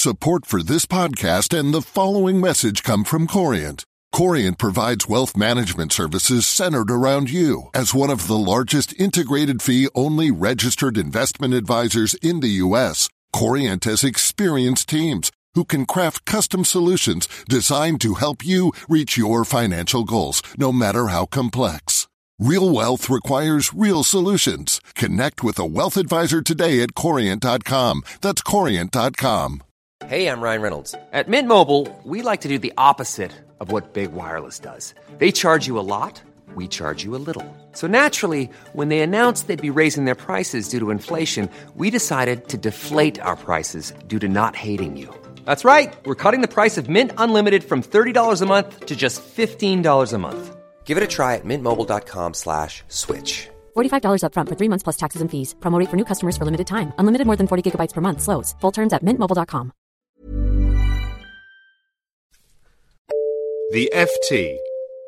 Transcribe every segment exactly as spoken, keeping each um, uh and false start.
Support for this podcast and the following message come from Corient. Corient provides wealth management services centered around you. As one of the largest integrated fee-only registered investment advisors in the U S, Corient has experienced teams who can craft custom solutions designed to help you reach your financial goals, no matter how complex. Real wealth requires real solutions. Connect with a wealth advisor today at Corient dot com. That's Corient dot com. Hey, I'm Ryan Reynolds. At Mint Mobile, we like to do the opposite of what Big Wireless does. They charge you a lot, we charge you a little. So naturally, when they announced they'd be raising their prices due to inflation, we decided to deflate our prices due to not hating you. That's right. We're cutting the price of Mint Unlimited from thirty dollars a month to just fifteen dollars a month. Give it a try at mintmobile.com slash switch. forty-five dollars up front for three months plus taxes and fees. Promo rate for new customers for limited time. Unlimited more than forty gigabytes per month. Slows full terms at mint mobile dot com. The F T.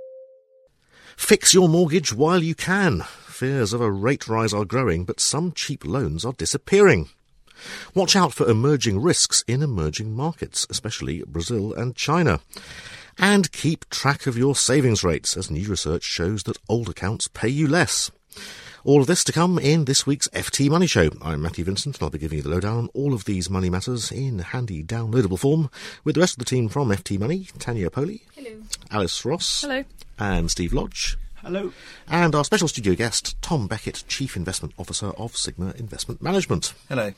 Fix your mortgage while you can. Fears of a rate rise are growing, but some cheap loans are disappearing. Watch out for emerging risks in emerging markets, especially Brazil and China. And keep track of your savings rates, as new research shows that old accounts pay you less. All of this to come in this week's F T Money Show. I'm Matthew Vincent, and I'll be giving you the lowdown on all of these money matters in handy downloadable form with the rest of the team from F T Money, Tanya Poli. Hello. Alice Ross. Hello. And Steve Lodge. Hello. And our special studio guest, Tom Beckett, Chief Investment Officer of Sigma Investment Management. Hello.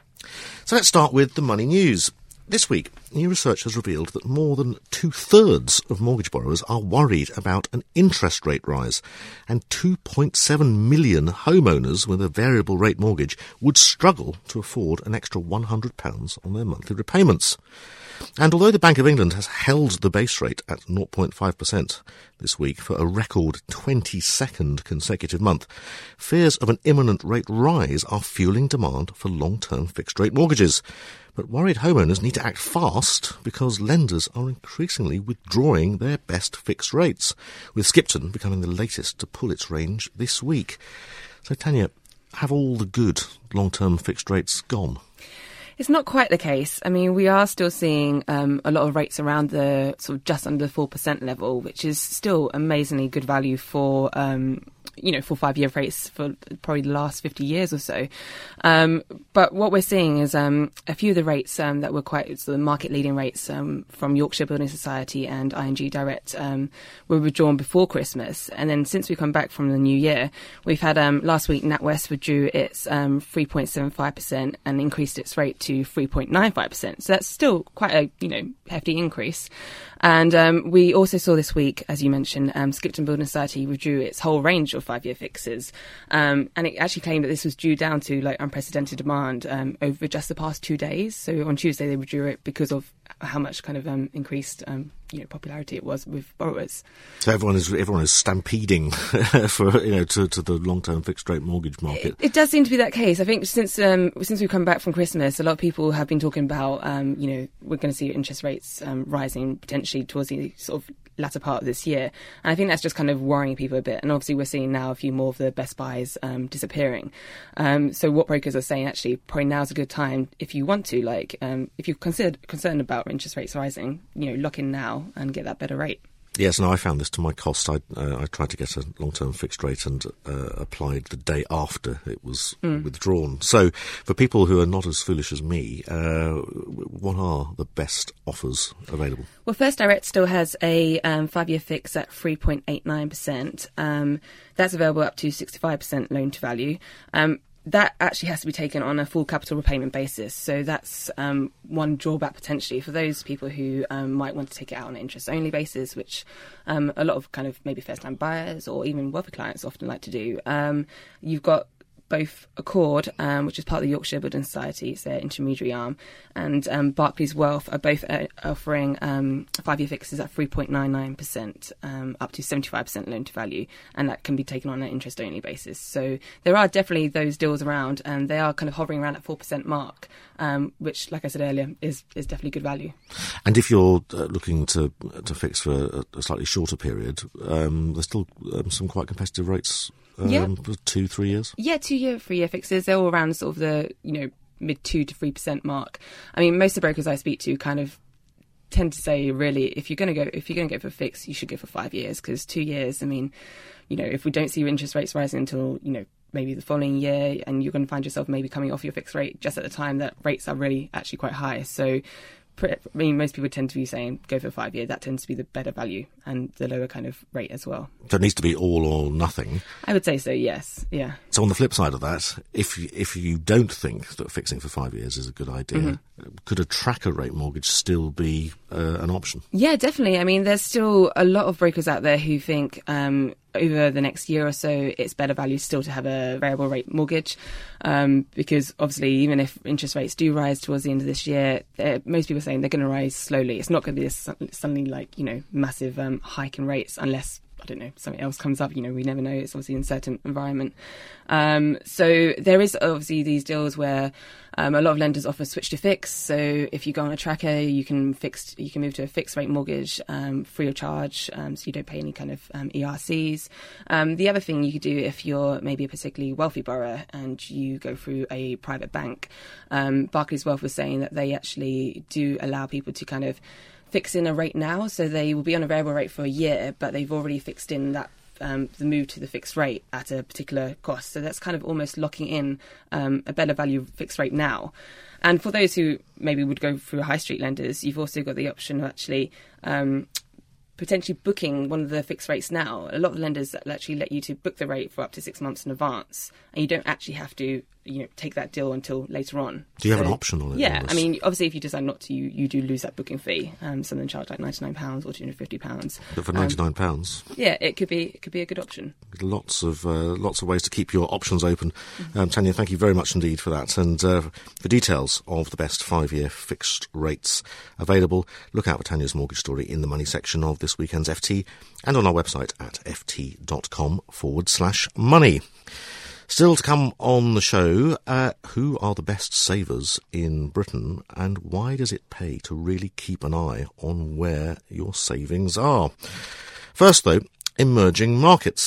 So let's start with the money news. This week, new research has revealed that more than two-thirds of mortgage borrowers are worried about an interest rate rise, and two point seven million homeowners with a variable rate mortgage would struggle to afford an extra one hundred pounds on their monthly repayments. And although the Bank of England has held the base rate at zero point five percent this week for a record twenty-second consecutive month, fears of an imminent rate rise are fueling demand for long-term fixed-rate mortgages. But worried homeowners need to act fast because lenders are increasingly withdrawing their best fixed rates, with Skipton becoming the latest to pull its range this week. So, Tanya, have all the good long-term fixed rates gone? It's not quite the case. I mean, we are still seeing um, a lot of rates around the sort of just under four percent level, which is still amazingly good value for, um, you know, for five-year rates for probably the last fifty years or so. Um, but what we're seeing is um, a few of the rates um, that were quite sort of market-leading rates um, from Yorkshire Building Society and I N G Direct um, were withdrawn before Christmas. And then since we come back from the new year, we've had um, last week NatWest withdrew its um, three point seven five percent and increased its rate to three point nine five percent. So that's still quite a, you know, hefty increase. And um, we also saw this week, as you mentioned, um, Skipton Building Society withdrew its whole range of five-year fixes. Um, and it actually claimed that this was due down to like unprecedented demand um, over just the past two days. So on Tuesday, they withdrew it because of how much kind of um, increased um, you know, popularity it was with borrowers. So everyone is everyone is stampeding for you know to, to the long-term fixed-rate mortgage market. It, it does seem to be that case. I think since um, since we've come back from Christmas, a lot of people have been talking about um, you know we're going to see interest rates um, rising potentially towards the sort of latter part of this year, and I think that's just kind of worrying people a bit. And obviously, we're seeing now a few more of the best buys um, disappearing. Um, so what brokers are saying actually, probably now's a good time if you want to, like, um, if you're considered concerned about interest rates rising, you know, lock in now and get that better rate. Yes, and I found this to my cost. I uh, I tried to get a long-term fixed rate and uh, applied the day after it was mm. withdrawn. So for people who are not as foolish as me, uh, what are the best offers available? Well, First Direct still has a um, five-year fix at three point eight nine percent. Um, that's available up to sixty-five percent loan to value. Um, That actually has to be taken on a full capital repayment basis. So that's um, one drawback potentially for those people who um, might want to take it out on an interest-only basis, which um, a lot of kind of maybe first-time buyers or even wealthy clients often like to do. Um, you've got both Accord, um, which is part of the Yorkshire Building Society, it's their intermediary arm, and um, Barclays Wealth are both uh, offering um, five-year fixes at three point nine nine percent, um, up to seventy-five percent loan to value, and that can be taken on an interest-only basis. So there are definitely those deals around, and they are kind of hovering around that four percent mark, um, which, like I said earlier, is, is definitely good value. And if you're uh, looking to to fix for a, a slightly shorter period, um, there's still um, some quite competitive rates. Um, yeah. For two, three years? Yeah, two-year, three-year fixes. They're all around sort of the, you know, mid two to three percent mark. I mean, most of the brokers I speak to kind of tend to say, really, if you're going to go, if you're going to go for fixed, you should go for five years because two years. I mean, you know, if we don't see your interest rates rising until, you know, maybe the following year, and you're going to find yourself maybe coming off your fixed rate just at the time that rates are really actually quite high. So, I mean, most people tend to be saying go for five year. That tends to be the better value and the lower kind of rate as well. So it needs to be all or nothing. I would say so, yes. Yeah. So on the flip side of that, if if you don't think that fixing for five years is a good idea, mm-hmm. could a tracker rate mortgage still be uh, an option? Yeah, definitely. I mean, there's still a lot of brokers out there who think um, over the next year or so, it's better value still to have a variable rate mortgage um, because obviously even if interest rates do rise towards the end of this year, most people are saying they're going to rise slowly. It's not going to be this, suddenly like, you know, massive um, hike in rates unless, I don't know, something else comes up. You know, we never know. It's obviously an uncertain environment. Um, so there is obviously these deals where um, a lot of lenders offer switch to fix. So if you go on a tracker, you can fix, you can move to a fixed rate mortgage um, free of charge, um, so you don't pay any kind of um, E R Cs. Um, the other thing you could do if you're maybe a particularly wealthy borrower and you go through a private bank, um, Barclays Wealth was saying that they actually do allow people to kind of fix in a rate now, so they will be on a variable rate for a year, but they've already fixed in that um, the move to the fixed rate at a particular cost. So that's kind of almost locking in um, a better value fixed rate now. And for those who maybe would go through high street lenders, you've also got the option of actually um, potentially booking one of the fixed rates now. A lot of lenders actually let you to book the rate for up to six months in advance, and you don't actually have to, you know, take that deal until later on. Do you so, have an option on it? Yeah, I mean, obviously, if you decide not to, you, you do lose that booking fee. Um, some of them charge like ninety-nine pounds or two hundred fifty pounds. But for ninety-nine pounds, um, yeah, it could be it could be a good option. Lots of uh, lots of ways to keep your options open. Mm-hmm. Um, Tanya, thank you very much indeed for that. And uh, for details of the best five-year fixed rates available, look out for Tanya's mortgage story in the money section of this weekend's F T and on our website at ft.com forward slash money. Still to come on the show, uh, who are the best savers in Britain and why does it pay to really keep an eye on where your savings are? First, though, emerging markets.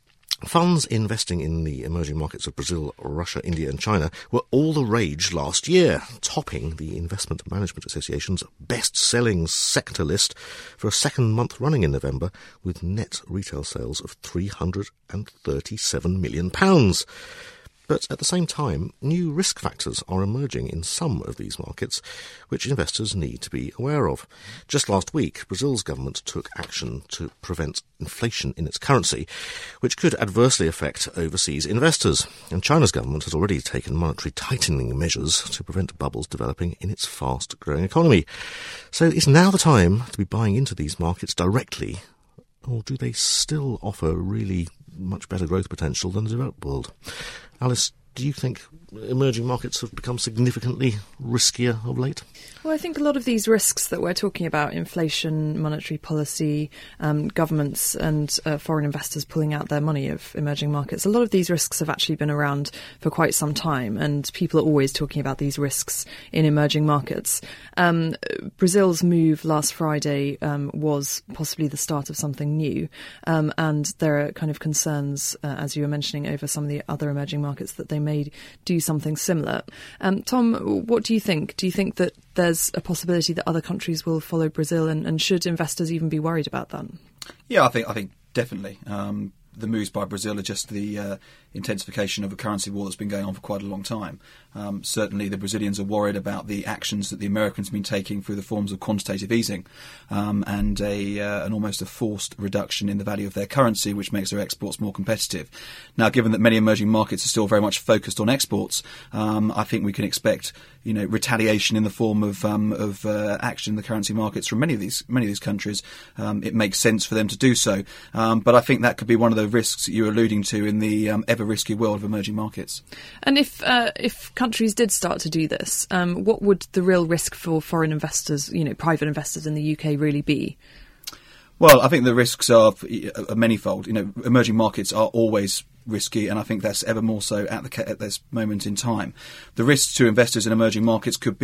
Funds investing in the emerging markets of Brazil, Russia, India and China were all the rage last year, topping the Investment Management Association's best-selling sector list for a second month running in November, with net retail sales of three hundred thirty-seven million pounds. But at the same time, new risk factors are emerging in some of these markets, which investors need to be aware of. Just last week, Brazil's government took action to prevent inflation in its currency, which could adversely affect overseas investors. And China's government has already taken monetary tightening measures to prevent bubbles developing in its fast-growing economy. So is now the time to be buying into these markets directly, or do they still offer really much better growth potential than the developed world? Alice, do you think emerging markets have become significantly riskier of late? Well, I think a lot of these risks that we're talking about, inflation, monetary policy, um, governments and uh, foreign investors pulling out their money of emerging markets, a lot of these risks have actually been around for quite some time, and people are always talking about these risks in emerging markets. Um, Brazil's move last Friday um, was possibly the start of something new, um, and there are kind of concerns, uh, as you were mentioning, over some of the other emerging markets that they may do something similar. Um, Tom, what do you think? Do you think that there's a possibility that other countries will follow Brazil, and, and should investors even be worried about that? Yeah, I think I think definitely. Um, the moves by Brazil are just the uh, intensification of a currency war that's been going on for quite a long time. Um, certainly the Brazilians are worried about the actions that the Americans have been taking through the forms of quantitative easing um, and a uh, an almost a forced reduction in the value of their currency, which makes their exports more competitive. Now, given that many emerging markets are still very much focused on exports, um, I think we can expect, you know, retaliation in the form of um, of uh, action in the currency markets from many of these many of these countries. Um, it makes sense for them to do so, um, but I think that could be one of the risks that you're alluding to in the um, ever riskier world of emerging markets. And if uh, if countries did start to do this, um, what would the real risk for foreign investors, you know, private investors in the U K really be? Well, I think the risks are, are manifold. You know, emerging markets are always risky, and I think that's ever more so at the at this moment in time. The risks to investors in emerging markets could be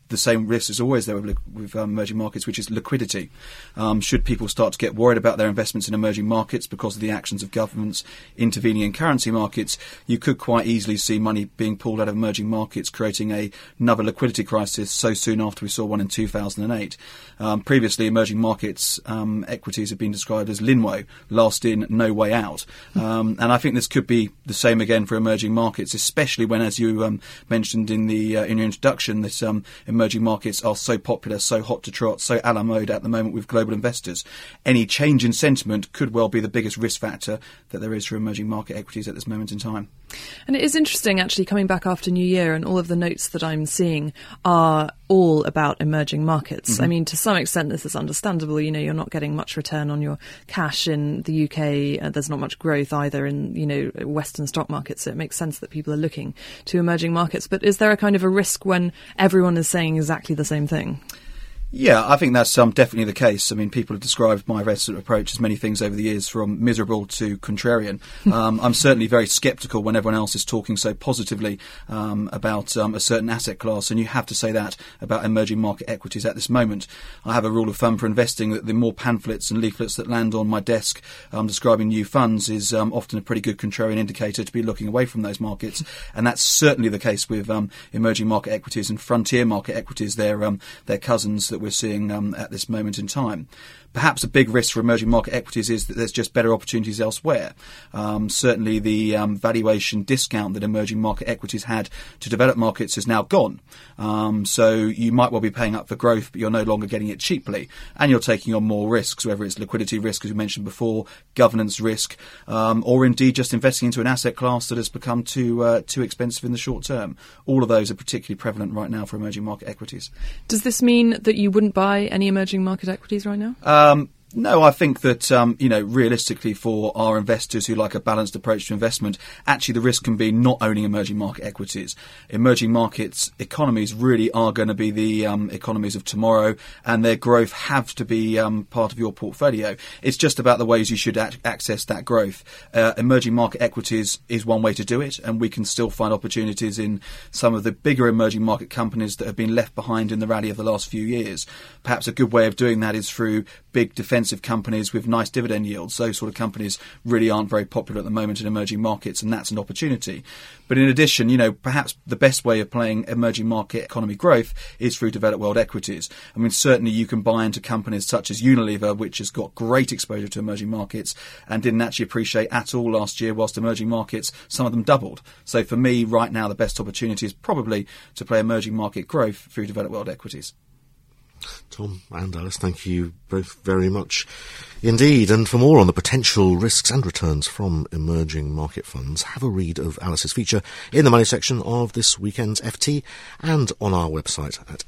the same risk as always there with, with um, emerging markets, which is liquidity. Um, should people start to get worried about their investments in emerging markets because of the actions of governments intervening in currency markets, you could quite easily see money being pulled out of emerging markets, creating a, another liquidity crisis so soon after we saw one in two thousand eight. Um, previously, emerging markets um, equities have been described as Linwo, last in, no way out. Um, and I think this could be the same again for emerging markets, especially when, as you um, mentioned in the uh, in your introduction, that um, emerging markets are so popular, so hot to trot, so a la mode at the moment with global investors. Any change in sentiment could well be the biggest risk factor that there is for emerging market equities at this moment in time. And it is interesting, actually, coming back after New Year, and all of the notes that I'm seeing are all about emerging markets. Mm-hmm. I mean, to some extent, this is understandable. You know, you're not getting much return on your cash in the U K. Uh, there's not much growth either in, you know, Western stock markets. So it makes sense that people are looking to emerging markets. But is there a kind of a risk when everyone is saying exactly the same thing? Yeah, I think that's um, definitely the case. I mean, people have described my investment approach as many things over the years, from miserable to contrarian. Um, I'm certainly very sceptical when everyone else is talking so positively um, about um, a certain asset class, and you have to say that about emerging market equities at this moment. I have a rule of thumb for investing that the more pamphlets and leaflets that land on my desk um, describing new funds is um, often a pretty good contrarian indicator to be looking away from those markets, and that's certainly the case with um, emerging market equities and frontier market equities. They're, um, they're cousins that we're seeing um, at this moment in time. Perhaps a big risk for emerging market equities is that there's just better opportunities elsewhere. Um, certainly the um, valuation discount that emerging market equities had to developed markets is now gone. Um, so you might well be paying up for growth, but you're no longer getting it cheaply. And you're taking on more risks, whether it's liquidity risk, as we mentioned before, governance risk, um, or indeed just investing into an asset class that has become too uh, too expensive in the short term. All of those are particularly prevalent right now for emerging market equities. Does this mean that you wouldn't buy any emerging market equities right now? Um, Um, no, I think that, um, you know, realistically for our investors who like a balanced approach to investment, actually the risk can be not owning emerging market equities. Emerging markets economies really are going to be the um, economies of tomorrow, and their growth have to be um, part of your portfolio. It's just about the ways you should ac- access that growth. Uh, emerging market equities is one way to do it, and we can still find opportunities in some of the bigger emerging market companies that have been left behind in the rally of the last few years. Perhaps a good way of doing that is through big defensive companies with nice dividend yields. Those sort of companies really aren't very popular at the moment in emerging markets, and that's an opportunity. But in addition, you know, perhaps the best way of playing emerging market economy growth is through developed world equities. I mean, certainly you can buy into companies such as Unilever, which has got great exposure to emerging markets and didn't actually appreciate at all last year, whilst emerging markets, some of them doubled. So for me, right now, the best opportunity is probably to play emerging market growth through developed world equities. Tom and Alice, thank you both very much indeed. And for more on the potential risks and returns from emerging market funds, have a read of Alice's feature in the money section of this weekend's F T and on our website at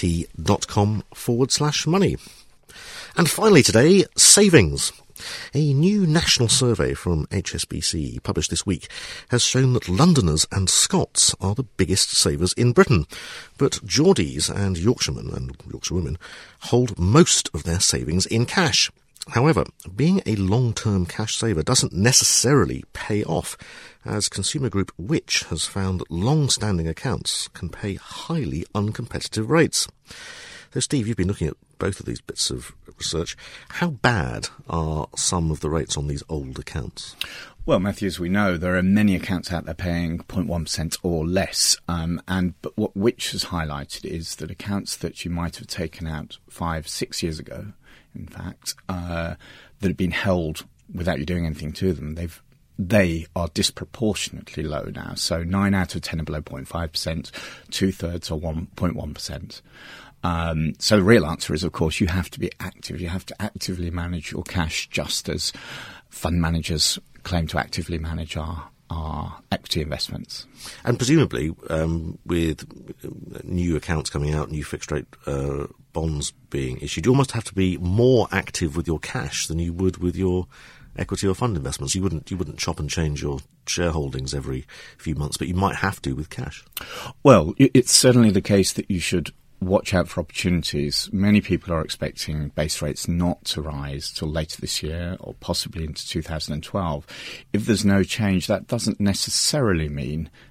ft.com forward slash money. And finally today, savings. A new national survey from H S B C published this week has shown that Londoners and Scots are the biggest savers in Britain, but Geordies and Yorkshiremen and Yorkshirewomen hold most of their savings in cash. However, being a long-term cash saver doesn't necessarily pay off, as consumer group Which has found that long-standing accounts can pay highly uncompetitive rates. So, Steve, you've been looking at both of these bits of research. How bad are some of the rates on these old accounts? Well, Matthew, as we know, there are many accounts out there paying zero point one percent or less. Um, and but what Which has highlighted is that accounts that you might have taken out five, six years ago, in fact, uh, that have been held without you doing anything to them, they've they are disproportionately low now. So nine out of ten are below zero point five percent, two-thirds are one point one percent. Um, so the real answer is, of course, you have to be active. You have to actively manage your cash, just as fund managers claim to actively manage our, our equity investments. And presumably, um, with new accounts coming out, new fixed-rate uh, bonds being issued, you almost have to be more active with your cash than you would with your equity or fund investments. You wouldn't you wouldn't chop and change your shareholdings every few months, but you might have to with cash. Well, it's certainly the case that you should watch out for opportunities. Many people are expecting base rates not to rise till later this year or possibly into two thousand twelve. If there's no change, that doesn't necessarily mean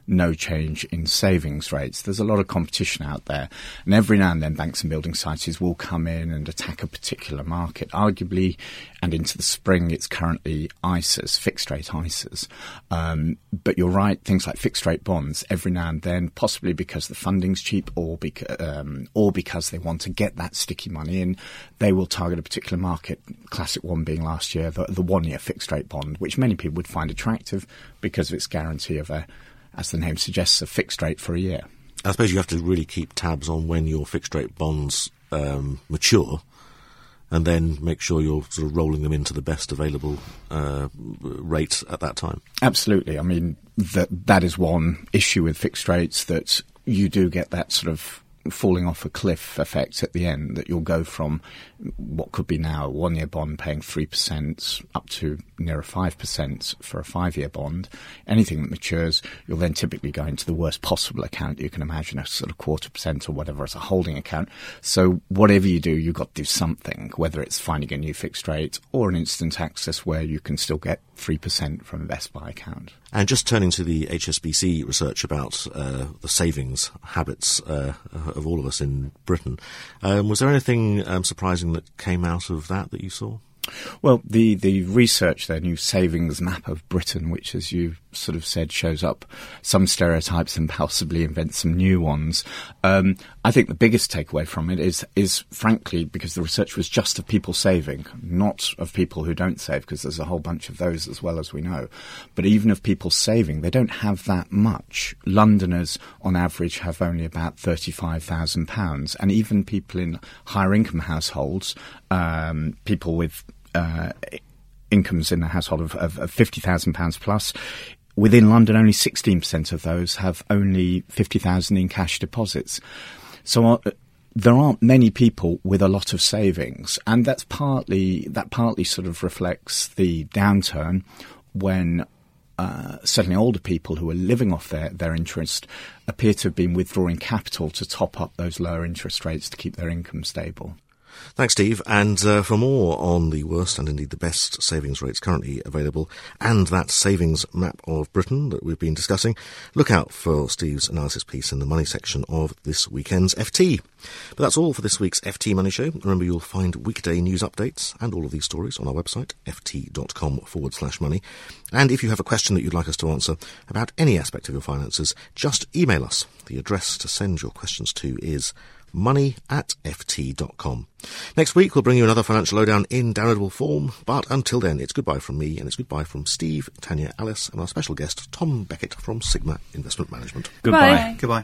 no change in savings rates. There's a lot of competition out there, and every now and then banks and building societies will come in and attack a particular market. Arguably, and into the spring, it's currently I S As, fixed rate I S As. Um, but you're right, things like fixed rate bonds, every now and then, possibly because the funding's cheap or, beca- um, or because they want to get that sticky money in, they will target a particular market. Classic one being last year, the, the one-year fixed rate bond, which many people would find attractive because of its guarantee of a, as the name suggests, a fixed rate for a year. I suppose you have to really keep tabs on when your fixed rate bonds um, mature, and then make sure you're sort of rolling them into the best available uh, rate at that time. Absolutely. I mean, that that is one issue with fixed rates, that you do get that sort of falling off a cliff effect at the end, that you'll go from what could be now a one-year bond paying three percent up to nearer five percent for a five-year bond. Anything that matures, you'll then typically go into the worst possible account you can imagine, a sort of quarter percent or whatever as a holding account. So whatever you do, you've got to do something, whether it's finding a new fixed rate or an instant access where you can still get three percent from a Best Buy account. And just turning to the H S B C research about uh, the savings habits uh, of all of us in Britain, um, was there anything um, surprising that came out of that that you saw? Well, the, the research, their new savings map of Britain, which, as you sort of said, shows up some stereotypes and possibly invents some new ones. Um, I think the biggest takeaway from it is, is frankly, because the research was just of people saving, not of people who don't save, because there's a whole bunch of those as well, as we know. But even of people saving, they don't have that much. Londoners, on average, have only about thirty-five thousand pounds. And even people in higher income households, um, people with uh, incomes in the household of, of, of fifty thousand pounds plus, within London, only sixteen percent of those have only fifty thousand in cash deposits. So uh, there aren't many people with a lot of savings, and that's partly that partly sort of reflects the downturn when uh, certainly older people who are living off their, their interest appear to have been withdrawing capital to top up those lower interest rates to keep their income stable. Thanks, Steve. And uh, for more on the worst and indeed the best savings rates currently available and that savings map of Britain that we've been discussing, look out for Steve's analysis piece in the money section of this weekend's F T. But that's all for this week's F T Money Show. Remember, you'll find weekday news updates and all of these stories on our website, ft.com forward slash money. And if you have a question that you'd like us to answer about any aspect of your finances, just email us. The address to send your questions to is money at ft dot com. Next week, we'll bring you another financial lowdown in downloadable form. But until then, it's goodbye from me, and it's goodbye from Steve, Tanya, Alice, and our special guest, Tom Beckett from Sigma Investment Management. Goodbye. Goodbye.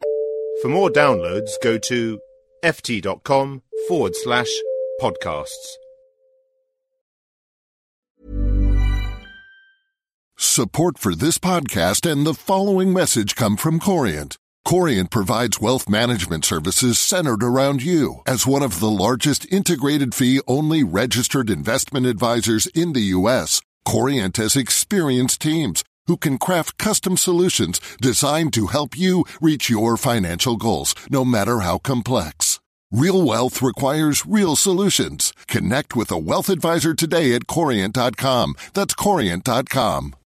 For more downloads, go to ft.com forward slash podcasts. Support for this podcast and the following message come from Corient. Corient provides wealth management services centered around you. As one of the largest integrated fee-only registered investment advisors in the U S, Corient has experienced teams who can craft custom solutions designed to help you reach your financial goals, no matter how complex. Real wealth requires real solutions. Connect with a wealth advisor today at Corient dot com. That's Corient dot com.